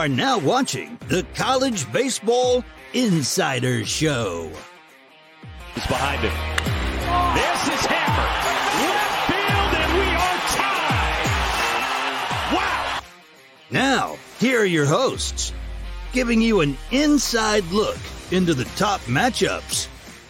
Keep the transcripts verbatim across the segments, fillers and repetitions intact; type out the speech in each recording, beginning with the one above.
are now watching the College Baseball Insider Show. He's behind him. This is hammered. Left field, and we are tied. Wow. Now, here are your hosts, giving you an inside look into the top matchups.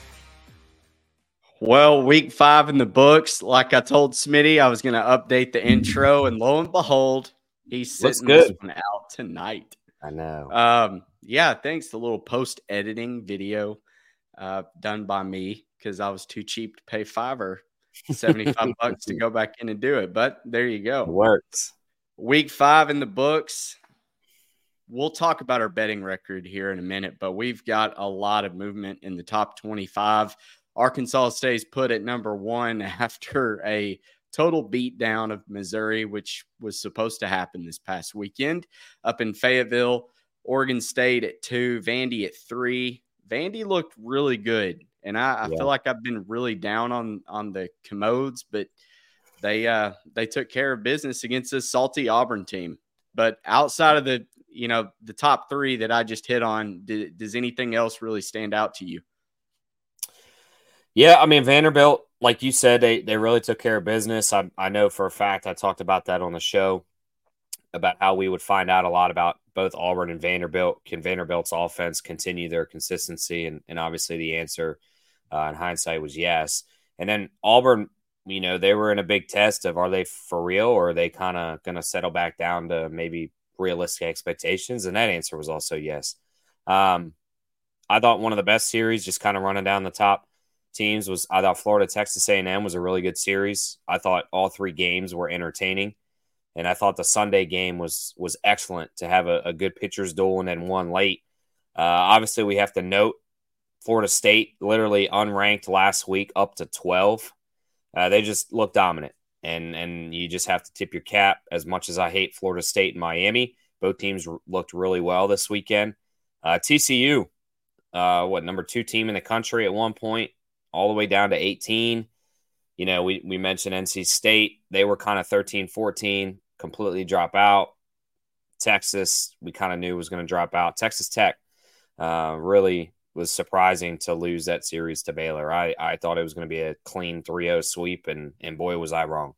Well, week five in the books. Like I told Smitty, I was going to update the intro, and lo and behold, he's sitting this one out tonight. I know. Um, yeah, thanks. The little post-editing video uh, done by me because I was too cheap to pay five or seventy-five bucks to go back in and do it. But there you go. It works. Week five in the books. We'll talk about our betting record here in a minute, but we've got a lot of movement in the top twenty-five. Arkansas stays put at number one after a total beatdown of Missouri, which was supposed to happen this past weekend. Up in Fayetteville, Oregon State at two, Vandy at three. Vandy looked really good, and I, I yeah. feel like I've been really down on on the Commodes, but they uh, they took care of business against this salty Auburn team. But outside of the you know the top three that I just hit on, did, does anything else really stand out to you? Yeah, I mean, Vanderbilt, like you said, they they really took care of business. I, I know for a fact, I talked about that on the show, about how we would find out a lot about both Auburn and Vanderbilt. Can Vanderbilt's offense continue their consistency? And, and obviously the answer uh, in hindsight was yes. And then Auburn, you know, they were in a big test of, are they for real, or are they kind of going to settle back down to maybe realistic expectations? And that answer was also yes. Um, I thought one of the best series, just kind of running down the top teams, was I thought Florida Texas A and M was a really good series. I thought all three games were entertaining, and I thought the Sunday game was was excellent to have a, a good pitcher's duel and then one late. Uh, obviously, we have to note Florida State literally unranked last week up to twelve. Uh, they just look dominant, and and you just have to tip your cap. As much as I hate Florida State and Miami, both teams r- looked really well this weekend. Uh, T C U, uh, what number two team in the country at one point, all the way down to eighteen. You know, we, we mentioned N C State. They were kind of thirteen, fourteen, completely drop out. Texas, we kind of knew was going to drop out. Texas Tech uh, really was surprising to lose that series to Baylor. I, I thought it was going to be a clean three oh sweep, and, and boy, was I wrong.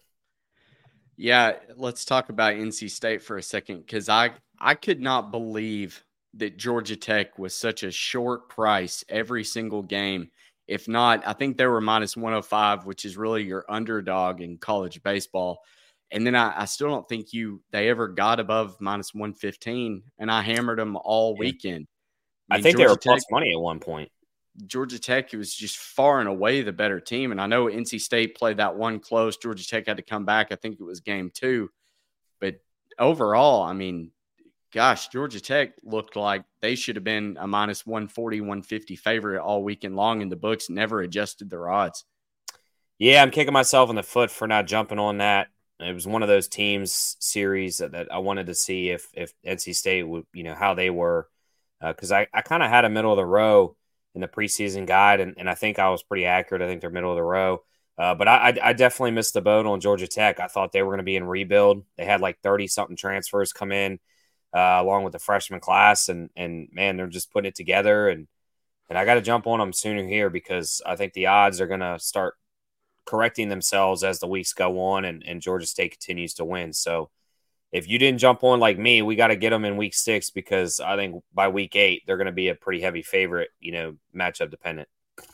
Yeah, let's talk about N C State for a second, because I, I could not believe that Georgia Tech was such a short price every single game. If not, I think they were minus one oh five, which is really your underdog in college baseball. And then I, I still don't think you they ever got above minus one fifteen, and I hammered them all weekend. I, mean, I think Georgia they were Tech, plus money at one point. Georgia Tech was just far and away the better team, and I know N C State played that one close. Georgia Tech had to come back. I think it was game two. But overall, I mean, gosh, Georgia Tech looked like they should have been a minus one forty, one fifty favorite all weekend long in the books, never adjusted their odds. Yeah, I'm kicking myself in the foot for not jumping on that. It was one of those teams series that, that I wanted to see if if N C State would, you know, how they were. Because uh, I, I kind of had a middle of the row in the preseason guide, and, and I think I was pretty accurate. I think they're middle of the row. Uh, but I, I definitely missed the boat on Georgia Tech. I thought they were going to be in rebuild. They had like thirty-something transfers come in, Uh, along with the freshman class, and and man, they're just putting it together, and and I got to jump on them sooner here, because I think the odds are going to start correcting themselves as the weeks go on, and, and Georgia State continues to win. So if you didn't jump on like me, we got to get them in week six, because I think by week eight they're going to be a pretty heavy favorite, you know, matchup dependent.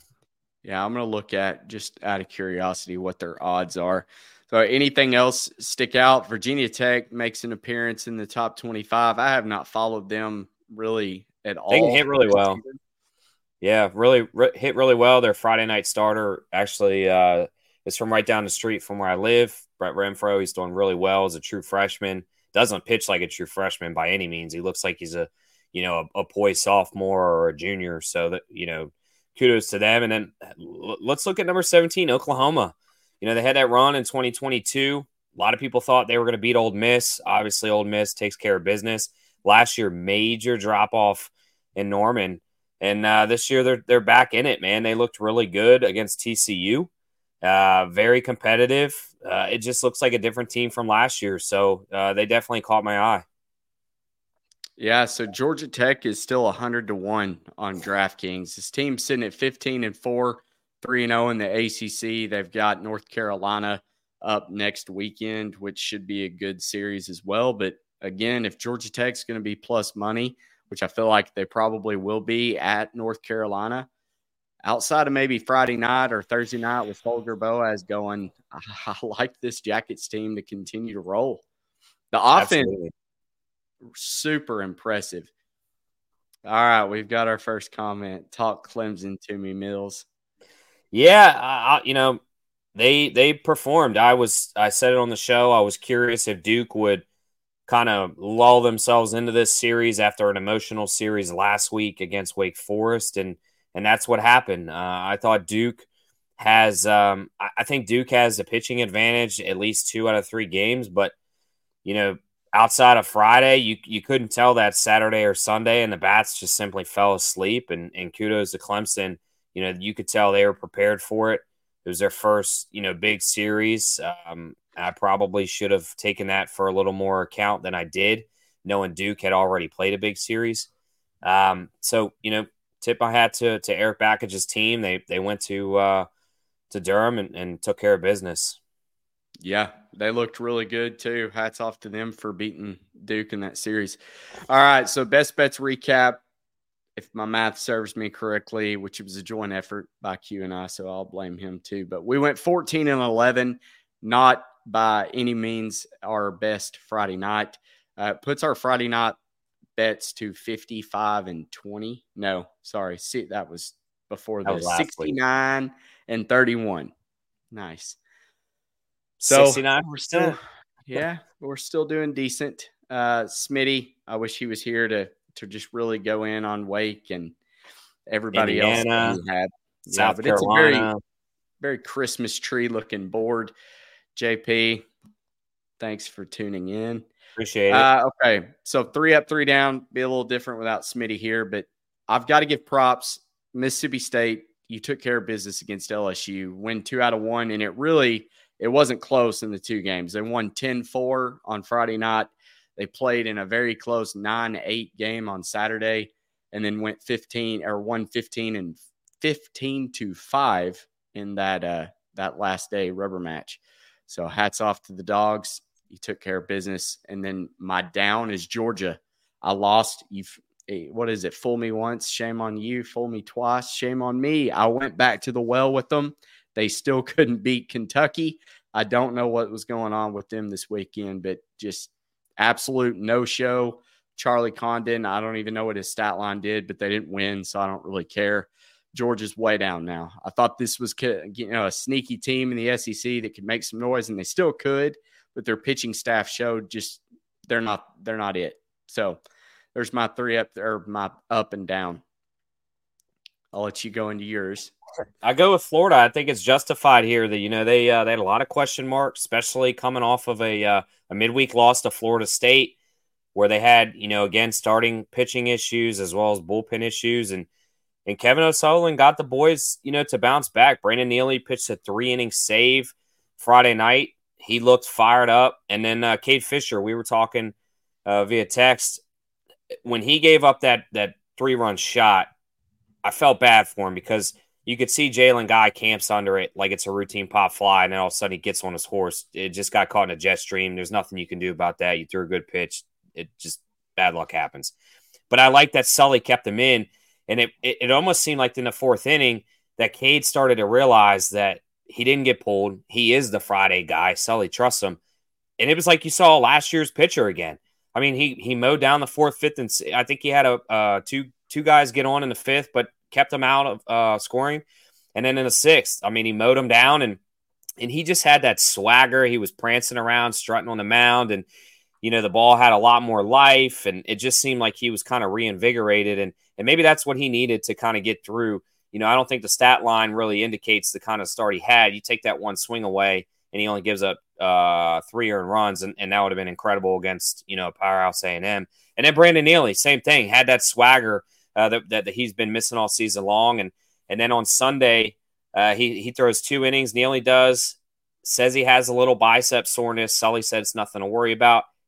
Yeah, I'm going to look at, just out of curiosity, what their odds are. So anything else stick out? Virginia Tech makes an appearance in the top twenty-five. I have not followed them really at all. They can hit really well. Yeah, really re- hit really well. Their Friday night starter actually uh, is from right down the street from where I live. Brett Renfro, he's doing really well as a true freshman. Doesn't pitch like a true freshman by any means. He looks like he's a, you know, a, a poised sophomore or a junior. So that, you know, kudos to them. And then let's look at number seventeen, Oklahoma. You know, they had that run in twenty twenty-two. A lot of people thought they were going to beat Ole Miss. Obviously, Ole Miss takes care of business. Last year, major drop-off in Norman. And uh, this year, they're they're back in it, man. They looked really good against T C U. Uh, very competitive. Uh, it just looks like a different team from last year. So uh, they definitely caught my eye. Yeah, so Georgia Tech is still one hundred to one on DraftKings. This team's sitting at fifteen and four, three and oh in the A C C. They've got North Carolina up next weekend, which should be a good series as well. But again, if Georgia Tech's going to be plus money, which I feel like they probably will be at North Carolina, outside of maybe Friday night or Thursday night with Holger Boas going, I, I like this Jackets team to continue to roll. The offense, Absolutely. Super impressive. All right, we've got our first comment. Talk Clemson to me, Mills. Yeah, I, you know, they they performed. I was I said it on the show. I was curious if Duke would kind of lull themselves into this series after an emotional series last week against Wake Forest, and and that's what happened. Uh, I thought Duke has, um, I, I think Duke has the pitching advantage at least two out of three games, but you know, outside of Friday, you you couldn't tell that Saturday or Sunday, and the bats just simply fell asleep. And and kudos to Clemson. You know, you could tell they were prepared for it. It was their first, you know, big series. Um, I probably should have taken that for a little more account than I did, knowing Duke had already played a big series. Um, so, you know, tip my hat to to Eric Backage's team. They they went to uh, to Durham and, and took care of business. Yeah, they looked really good too. Hats off to them for beating Duke in that series. All right, so best bets recap. If my math serves me correctly, which was a joint effort by Q and I, so I'll blame him too. But we went fourteen and eleven, not by any means our best Friday night. Uh, puts our Friday night bets to fifty-five and twenty. No, sorry. See, that was before that the was sixty-nine week. And thirty-one. Nice. So sixty-nine we're still, yeah, we're still doing decent. Uh, Smitty, I wish he was here to to just really go in on Wake and everybody Indiana, else that we had. South yeah, but Carolina. It's a very, very Christmas tree looking board. J P, thanks for tuning in. Appreciate it. Uh, okay, so three up, three down. Be a little different without Smitty here, but I've got to give props. Mississippi State, you took care of business against L S U. Win two out of one, and it really it wasn't close in the two games. They won ten four on Friday night. They played in a very close nine eight game on Saturday, and then went fifteen or won fifteen and fifteen to five in that uh, that last day rubber match. So hats off to the Dogs. You took care of business. And then my down is Georgia. I lost. You, what is it? Fool me once, shame on you. Fool me twice, shame on me. I went back to the well with them. They still couldn't beat Kentucky. I don't know what was going on with them this weekend, but just absolute no-show. Charlie Condon, I don't even know what his stat line did, but they didn't win, so I don't really care. Georgia's way down now. I thought this was, you know, a sneaky team in the S E C that could make some noise, and they still could, but their pitching staff showed just they're not they're not it. So there's my three up or my up and down. I'll let you go into yours. I go with Florida. I think it's justified here that, you know, they uh, they had a lot of question marks, especially coming off of a uh, a midweek loss to Florida State, where they had, you know, again, starting pitching issues as well as bullpen issues. And and Kevin O'Sullivan got the boys, you know, to bounce back. Brandon Neely pitched a three-inning save Friday night. He looked fired up. And then uh, Cade Fisher, we were talking uh, via text. When he gave up that that three-run shot, I felt bad for him because you could see Jalen Guy camps under it like it's a routine pop fly, and then all of a sudden he gets on his horse. It just got caught in a jet stream. There's nothing you can do about that. You threw a good pitch. It just bad luck happens. But I like that Sully kept him in, and it, it, it almost seemed like in the fourth inning that Cade started to realize that he didn't get pulled. He is the Friday guy. Sully trusts him. And it was like you saw last year's pitcher again. I mean, he he mowed down the fourth, fifth, and I think he had a uh, two two guys get on in the fifth, but kept them out of uh, scoring. And then in the sixth, I mean, he mowed them down, and and he just had that swagger. He was prancing around, strutting on the mound, and, you know, the ball had a lot more life, and it just seemed like he was kind of reinvigorated. And, and maybe that's what he needed to kind of get through. You know, I don't think the stat line really indicates the kind of start he had. You take that one swing away, and he only gives up uh, three earned runs, and, and that would have been incredible against, you know, Powerhouse A and M. And then Brandon Neely, same thing, had that swagger uh, that, that, that he's been missing all season long. And and then on Sunday, uh, he, he throws two innings. Neely does, says he has a little bicep soreness. Sully said it's nothing to worry about. He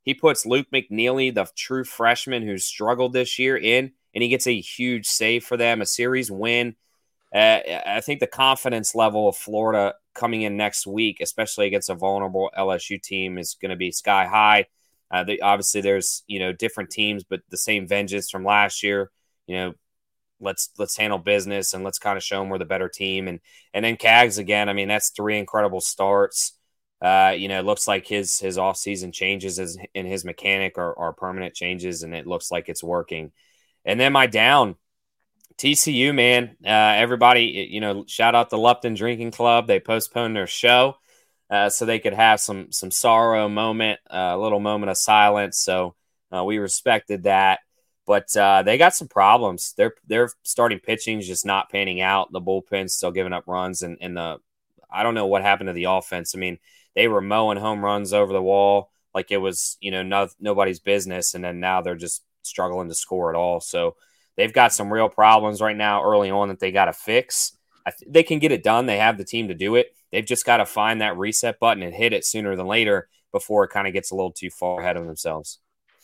he puts Luke McNeely, the true freshman who's struggled this year, in, and he gets a huge save for them, a series win. Uh, I think the confidence level of Florida coming in next week, especially against a vulnerable L S U team, is going to be sky high. Uh, they, obviously, there's you know different teams, but the same vengeance from last year. You know, let's let's handle business and let's kind of show them we're the better team. And and then Cags again. I mean, that's three incredible starts. Uh, you know, it looks like his his off season changes as, in his mechanic are, are permanent changes, and it looks like it's working. And then my down. T C U, man, uh, everybody, you know, shout out the Lupton Drinking Club. They postponed their show uh, so they could have some some sorrow moment, uh, a little moment of silence. So uh, we respected that. But uh, they got some problems. Their their starting pitching is just not panning out. The bullpen's still giving up runs, and, and the I don't know what happened to the offense. I mean, they were mowing home runs over the wall like it was, you know, no, nobody's business, and then now they're just struggling to score at all. So they've got some real problems right now early on that they got to fix. I th- they can get it done. They have the team to do it. They've just got to find that reset button and hit it sooner than later before it kind of gets a little too far ahead of themselves.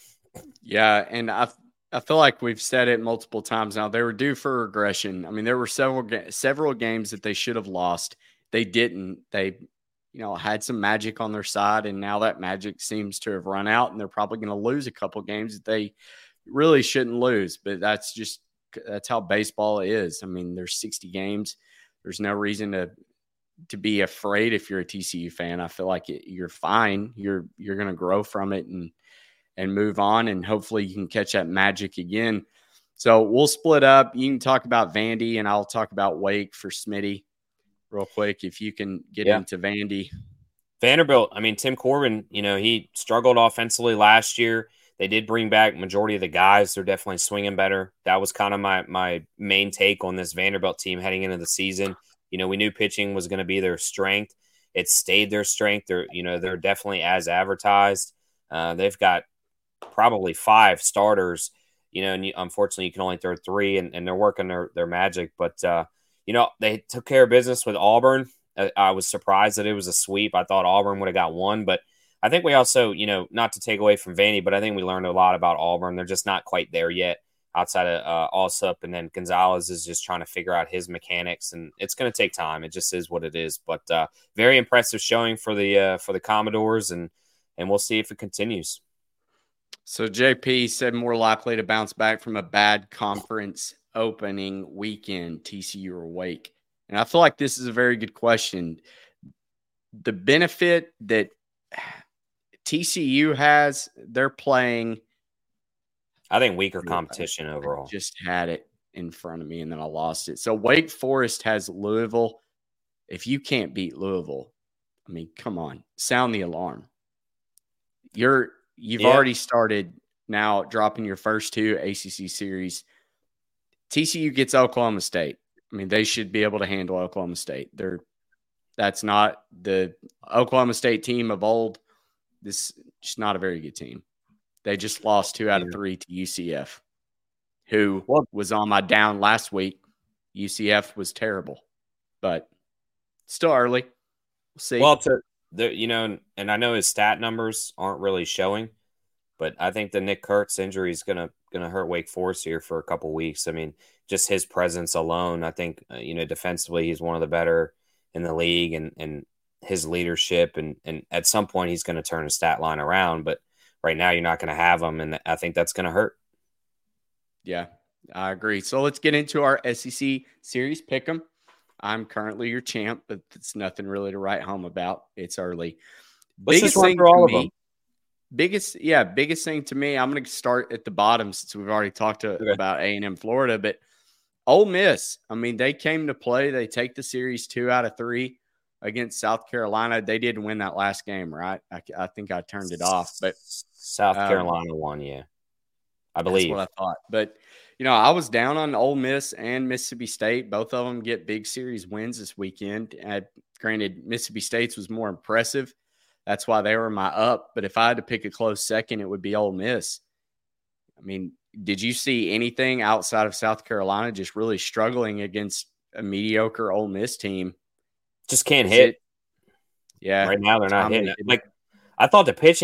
Yeah, and I I feel like we've said it multiple times now. They were due for regression. I mean, there were several ga- several games that they should have lost. They didn't. They, you know, had some magic on their side, and now that magic seems to have run out, and they're probably going to lose a couple games that they really shouldn't lose, but that's just that's how baseball is. I mean, there's sixty games. There's no reason to to be afraid if you're a T C U fan. I feel like it, you're fine. You're you're going to grow from it and and move on, and hopefully you can catch that magic again. So we'll split up. You can talk about Vandy, and I'll talk about Wake for Smitty real quick if you can get yeah. into Vandy. Vanderbilt, I mean, Tim Corbin, you know, he struggled offensively last year. They did bring back majority of the guys. They're definitely swinging better. That was kind of my my main take on this Vanderbilt team heading into the season. You know, we knew pitching was going to be their strength. It stayed their strength. They're, you know, they're definitely as advertised. Uh, they've got probably five starters, you know, and you, unfortunately you can only throw three, and, and they're working their, their magic. But, uh, you know, they took care of business with Auburn. I, I was surprised that it was a sweep. I thought Auburn would have got one, but I think we also, you know, not to take away from Vandy, but I think we learned a lot about Auburn. They're just not quite there yet outside of uh, Alsup, and then Gonzalez is just trying to figure out his mechanics, and it's going to take time. It just is what it is. But uh, very impressive showing for the uh, for the Commodores, and and we'll see if it continues. So J P said more likely to bounce back from a bad conference opening weekend, T C U or Wake, and I feel like this is a very good question. The benefit that T C U has, they're playing. I think weaker competition overall. I just had it in front of me and then I lost it. So Wake Forest has Louisville. If you can't beat Louisville, I mean, come on, sound the alarm. You're you've yeah. already started now dropping your first two A C C series. T C U gets Oklahoma State. I mean, they should be able to handle Oklahoma State. They're that's not the Oklahoma State team of old. This is just not a very good team. They just lost two out of three to U C F, who was on my down last week. U C F was terrible, but still early. We'll see. Well, to the you know, and I know his stat numbers aren't really showing, but I think the Nick Kurtz injury is gonna gonna hurt Wake Forest here for a couple weeks. I mean, just his presence alone, I think uh, you know, defensively he's one of the better in the league, and and his leadership, and and at some point he's going to turn his stat line around, but right now you're not going to have him, and I think that's going to hurt. Yeah, I agree. So let's get into our S E C series pick'em. I'm currently your champ, but it's nothing really to write home about. It's early. Let's biggest just run through all me, of them. Biggest, yeah, biggest thing to me. I'm going to start at the bottom since we've already talked to, okay. about A and M Florida, but Ole Miss. I mean, they came to play. They take the series two out of three against South Carolina. They did win that last game, right? I, I think I turned it off, but South um, Carolina won, yeah. I believe. That's what I thought. But, you know, I was down on Ole Miss and Mississippi State. Both of them get big series wins this weekend. And granted, Mississippi State's was more impressive. That's why they were my up. But if I had to pick a close second, it would be Ole Miss. I mean, did you see anything outside of South Carolina just really struggling against a mediocre Ole Miss team? Just can't hit. Yeah. Right now they're not hitting it. Like, I thought the pitching,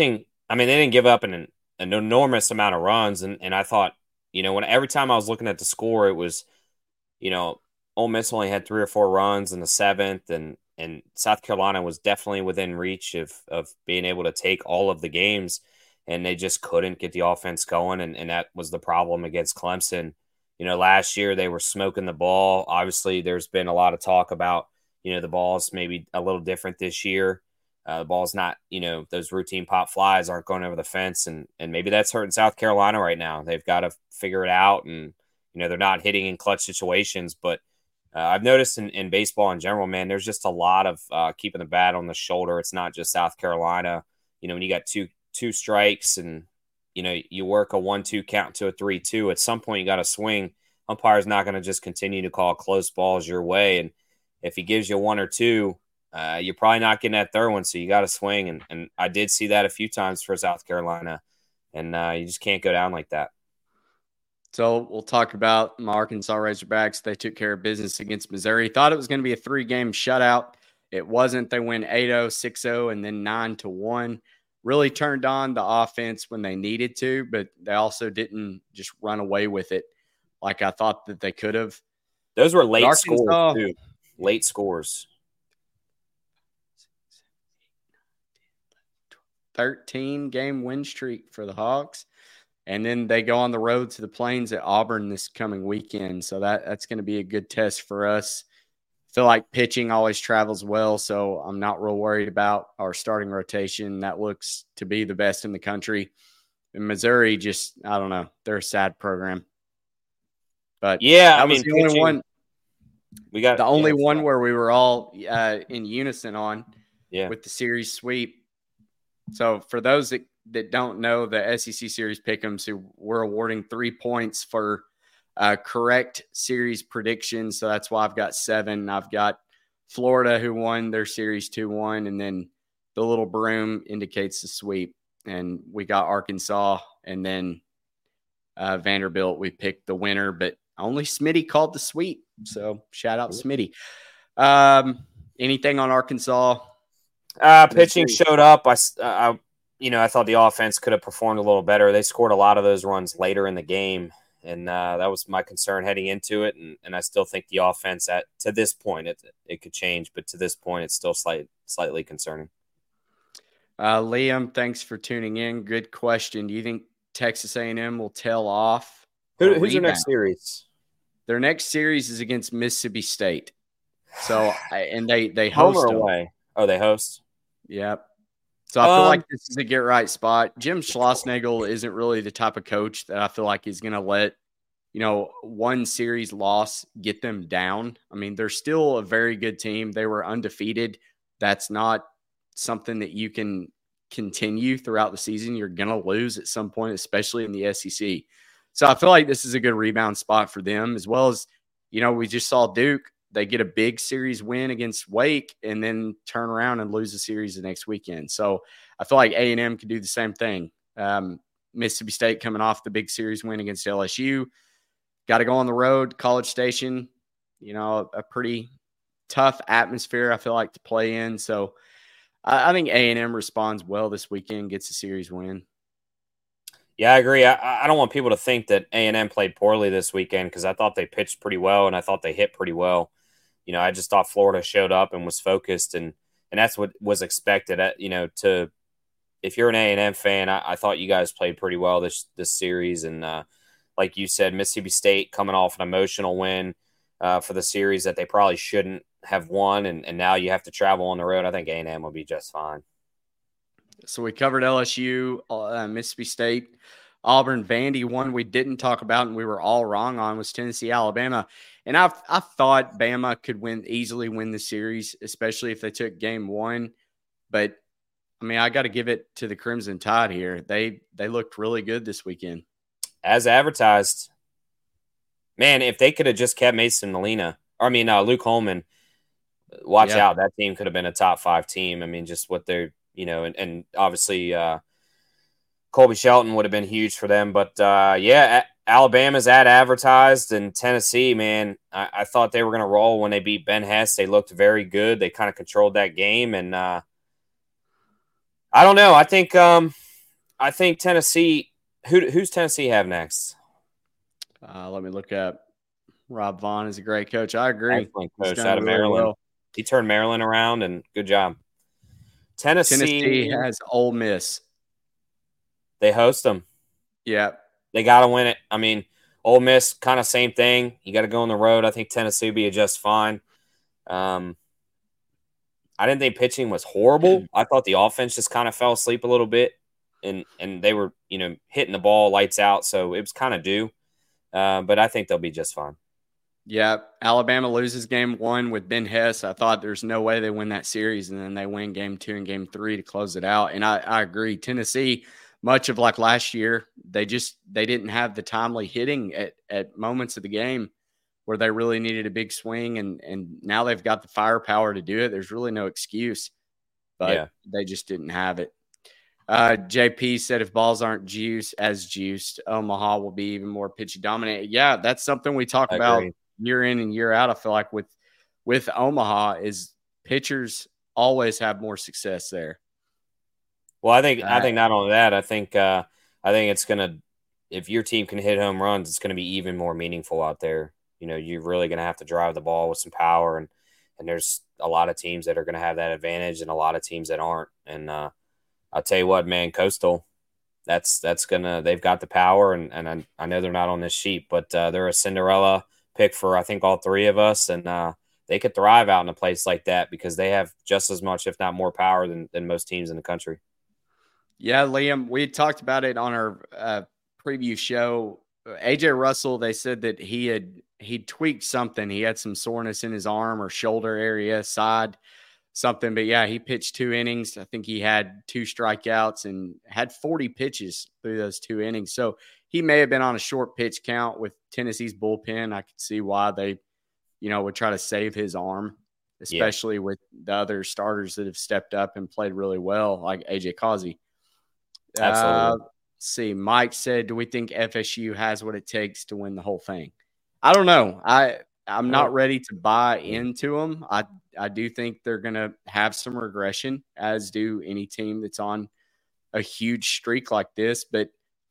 I mean, they didn't give up an, an enormous amount of runs, and, and I thought, you know, when every time I was looking at the score, it was, you know, Ole Miss only had three or four runs in the seventh, and and South Carolina was definitely within reach of of being able to take all of the games, and they just couldn't get the offense going, and, and that was the problem against Clemson. You know, last year they were smoking the ball. Obviously, there's been a lot of talk about, you know, the ball's maybe a little different this year. Uh, the ball's not, you know, those routine pop flies aren't going over the fence, and and maybe that's hurting South Carolina right now. They've got to figure it out, and you know they're not hitting in clutch situations. But uh, I've noticed in, in baseball in general, man, there's just a lot of uh, keeping the bat on the shoulder. It's not just South Carolina. You know, when you got two two strikes and you know you work a one two count to a three two, at some point you got to swing. Umpire's not going to just continue to call close balls your way, and if he gives you one or two, Uh, you're probably not getting that third one, so you got to swing. And, and I did see that a few times for South Carolina, and uh, you just can't go down like that. So we'll talk about my Arkansas Razorbacks. They took care of business against Missouri. Thought it was going to be a three-game shutout. It wasn't. They win eight oh, six oh, and then nine to one. Really turned on the offense when they needed to, but they also didn't just run away with it like I thought that they could have. Those were late scores, too. Late scores. thirteen game win streak for the Hawks. And then they go on the road to the Plains at Auburn this coming weekend. So that, that's going to be a good test for us. I feel like pitching always travels well, so I'm not real worried about our starting rotation. That looks to be the best in the country. And Missouri just, I don't know, they're a sad program. But yeah, that I was mean, the only pitching, one. We got the only yeah, one where we were all uh, in unison on yeah. with the series sweep. So for those that, that don't know the S E C Series Pick'ems, who we're awarding three points for uh, correct series predictions. So that's why I've got seven. I've got Florida, who won their series two one, and then the little broom indicates the sweep. And we got Arkansas, and then uh, Vanderbilt. We picked the winner, but only Smitty called the sweep. So shout out Smitty. Um, anything on Arkansas? Uh, pitching showed up. I, I, you know, I thought the offense could have performed a little better. They scored a lot of those runs later in the game, and uh, that was my concern heading into it. And, and I still think the offense at to this point it it could change, but to this point it's still slight, slightly concerning. Uh, Liam, thanks for tuning in. Good question. Do you think Texas A and M will tail off? Who, who's their next series? Their next series is against Mississippi State. So, and they they host home or them. away. Oh, they host. Yep. So I feel um, like this is a get right spot. Jim Schlossnagle isn't really the type of coach that I feel like is going to let, you know, one series loss get them down. I mean, they're still a very good team. They were undefeated. That's not something that you can continue throughout the season. You're going to lose at some point, especially in the S E C. So I feel like this is a good rebound spot for them, as well as, you know, we just saw Duke. They get a big series win against Wake and then turn around and lose the series the next weekend. So I feel like A and M could do the same thing. Um, Mississippi State coming off the big series win against L S U. Got to go on the road, College Station, you know, a pretty tough atmosphere, I feel like, to play in. So I, I think A and M responds well this weekend, gets a series win. Yeah, I agree. I, I don't want people to think that A and M played poorly this weekend because I thought they pitched pretty well and I thought they hit pretty well. You know, I just thought Florida showed up and was focused, and and that's what was expected. At, you know, to if you're an A and M fan, I, I thought you guys played pretty well this this series, and uh, like you said, Mississippi State coming off an emotional win uh, for the series that they probably shouldn't have won, and, and now you have to travel on the road. I think A and M will be just fine. So we covered L S U, uh, Mississippi State, Auburn, Vandy. One we didn't talk about and we were all wrong on was Tennessee, Alabama. And I I thought Bama could win easily win the series, especially if they took game one. But, I mean, I got to give it to the Crimson Tide here. They they looked really good this weekend. As advertised. Man, if they could have just kept Mason Molina, or I mean, uh, Luke Holman, watch Yeah. out. That team could have been a top five team. I mean, just what they're, you know, and, and obviously uh, Colby Shelton would have been huge for them. But, uh, yeah, Alabama's at advertised, and Tennessee, man, I, I thought they were going to roll when they beat Ben Hess. They looked very good. They kind of controlled that game. And uh, I don't know. I think um, I think Tennessee. Who who's Tennessee have next? Uh, let me look up. Rob Vaughn is a great coach. I agree. Excellent He's coach done out of really Maryland. well. He turned Maryland around, and good job. Tennessee, Tennessee has Ole Miss. They host them. Yeah. They got to win it. I mean, Ole Miss, kind of same thing. You got to go on the road. I think Tennessee will be just fine. Um, I didn't think pitching was horrible. I thought the offense just kind of fell asleep a little bit, and and they were, you know, hitting the ball lights out, so it was kind of due. Uh, but I think they'll be just fine. Yeah, Alabama loses game one with Ben Hess. I thought there's no way they win that series, and then they win game two and game three to close it out. And I, I agree. Tennessee, much of like last year, they just they didn't have the timely hitting at, at moments of the game where they really needed a big swing, and and now they've got the firepower to do it. There's really no excuse, but Yeah. they just didn't have it. Uh, J P said if balls aren't juice as juiced, Omaha will be even more pitchy dominant. Yeah, that's something we talk I about agree. year in and year out. I feel like with with Omaha is pitchers always have more success there. Well, I think I Uh, think not only that, I think uh, I think it's gonna, if your team can hit home runs, it's gonna be even more meaningful out there. You know, you're really gonna have to drive the ball with some power, and and there's a lot of teams that are gonna have that advantage, and a lot of teams that aren't. And uh, I'll tell you what, man, Coastal, that's that's gonna they've got the power, and and I, I know they're not on this sheet, but uh, they're a Cinderella pick for I think all three of us, and uh, they could thrive out in a place like that because they have just as much, if not more, power than than most teams in the country. Yeah, Liam, we had talked about it on our uh, preview show. A J Russell, they said that he had he tweaked something. He had some soreness in his arm or shoulder area, side, something. But yeah, he pitched two innings. I think he had two strikeouts and had forty pitches through those two innings. So he may have been on a short pitch count with Tennessee's bullpen. I could see why they, you know, would try to save his arm, especially yeah. with the other starters that have stepped up and played really well, like A J Causey. Absolutely. Uh, let's see, Mike said, do we think F S U has what it takes to win the whole thing? I don't know. I, I'm not ready to buy into them. I, I do think they're going to have some regression, as do any team that's on a huge streak like this. But,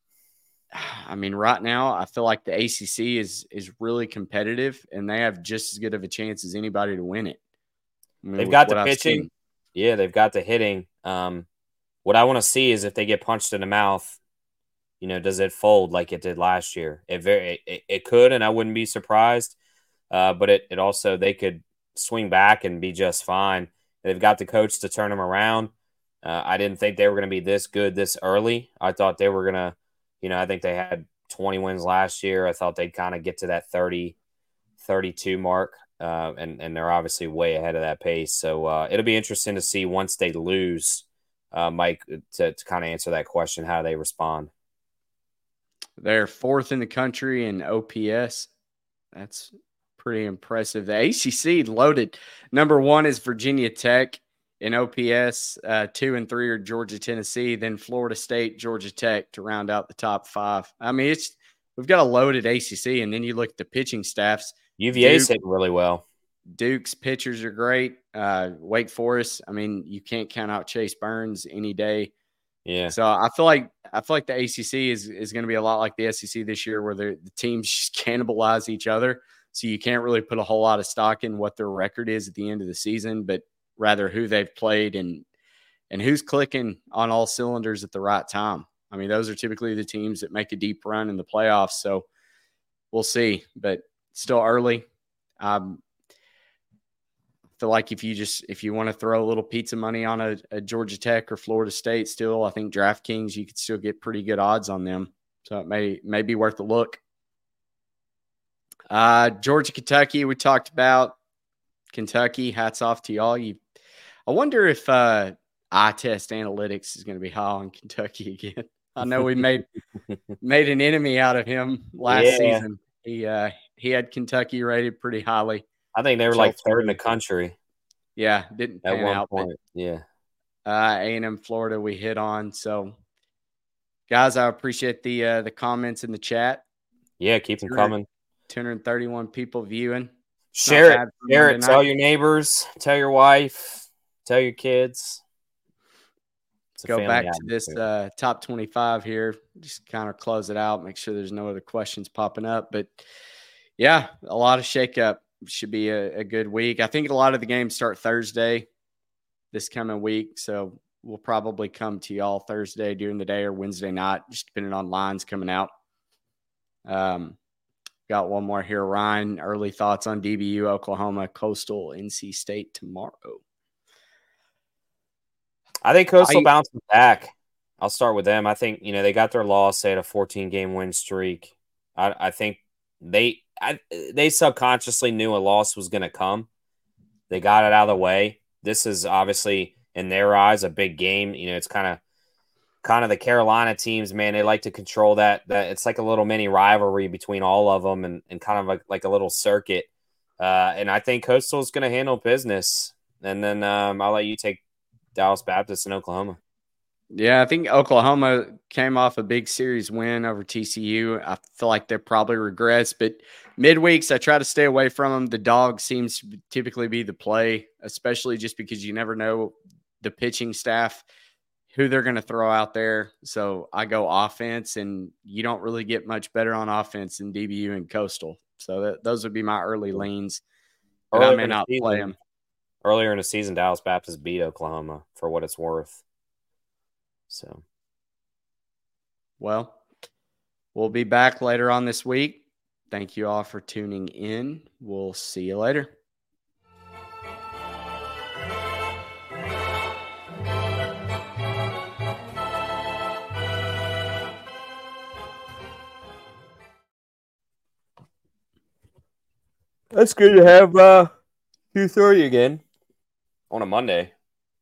I mean, right now, I feel like the A C C is is really competitive, and they have just as good of a chance as anybody to win it. I mean, they've got the I've pitching. seen. Yeah, they've got the hitting. Um, What I want to see is if they get punched in the mouth, you know, does it fold like it did last year? It very it, it could, and I wouldn't be surprised. Uh, but it it also they could swing back and be just fine. They've got the coach to turn them around. Uh, I didn't think they were going to be this good this early. I thought they were going to, you know, I think they had twenty wins last year. I thought they'd kind of get to that thirty, thirty-two mark, uh, and and they're obviously way ahead of that pace. So uh, it'll be interesting to see once they lose. Uh, Mike, to, to kind of answer that question, how do they respond? They're fourth in the country in O P S. That's pretty impressive. The A C C loaded. Number one is Virginia Tech in O P S. Uh, two and three are Georgia, Tennessee, then Florida State, Georgia Tech to round out the top five. I mean, it's we've got a loaded A C C, and then you look at the pitching staffs. U V A's hitting really well. Duke's pitchers are great. Uh, Wake Forest, I mean, you can't count out Chase Burns any day. Yeah. So I feel like I feel like the A C C is is going to be a lot like the S E C this year, where the teams just cannibalize each other. So you can't really put a whole lot of stock in what their record is at the end of the season, but rather who they've played and and who's clicking on all cylinders at the right time. I mean, those are typically the teams that make a deep run in the playoffs. So we'll see, but still early. Um, feel like if you just if you want to throw a little pizza money on a, a Georgia Tech or Florida State, still I think DraftKings you could still get pretty good odds on them, so it may may be worth a look. Uh, Georgia, Kentucky, we talked about Kentucky. Hats off to y'all. You, I wonder if uh, eye test analytics is going to be high on Kentucky again. I know we made made an enemy out of him last yeah. season. He uh, he had Kentucky rated pretty highly. I think they were like third in the country. Yeah, didn't pan at one out, point. But, yeah. Uh, A and M, Florida, we hit on. So, guys, I appreciate the uh, the comments in the chat. Yeah, keep them coming. two hundred thirty-one people viewing. Share it. Share it. Tell your neighbors. Tell your wife. Tell your kids. go back to this uh, top twenty-five here. Just kind of close it out. Make sure there's no other questions popping up. But yeah, a lot of shakeup. Should be a, a good week. I think a lot of the games start Thursday this coming week, so we'll probably come to y'all Thursday during the day or Wednesday night, just depending on lines coming out. Um, got one more here, Ryan. Early thoughts on D B U, Oklahoma, Coastal, N C State tomorrow. I think Coastal I, bounces back. I'll start with them. I think, you know, they got their loss. They had a fourteen-game win streak. I, I think they I, they subconsciously knew a loss was going to come. They got it out of the way. This is obviously, in their eyes, a big game. You know, it's kind of kind of the Carolina teams, man. They like to control that. That it's like a little mini rivalry between all of them, and, and kind of like, like a little circuit. Uh, and I think Coastal is going to handle business. And then um, I'll let you take Dallas Baptist in Oklahoma. Yeah, I think Oklahoma came off a big series win over T C U. I feel like they probably regress, but midweeks I try to stay away from them. The dog seems to typically be the play, especially just because you never know the pitching staff, who they're going to throw out there. So I go offense, and you don't really get much better on offense than D B U and Coastal. So that, those would be my early leans. But I may not season, play them. Earlier in the season, Dallas Baptist beat Oklahoma for what it's worth. So, well, we'll be back later on this week. Thank you all for tuning in. We'll see you later. That's good to have uh, two thirty again on a Monday.